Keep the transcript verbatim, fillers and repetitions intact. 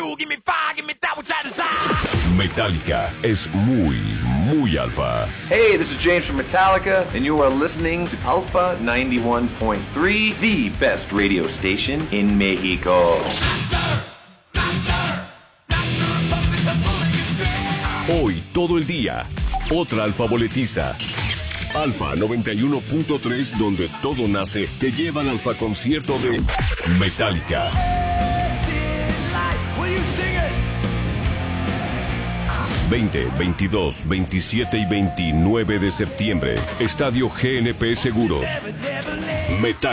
fuel, give me fire, give me that which I desire. Metallica es muy, muy alfa. Hey, this is James from Metallica, and you are listening to Alpha ninety-one point three, the best radio station in Mexico. Hoy, todo el día, otra alfa boletiza. Alfa noventa y uno punto tres, donde todo nace, te lleva al alfa concierto de Metallica. veinte, veintidós, veintisiete y veintinueve de septiembre. Estadio G N P Seguros. Metallica.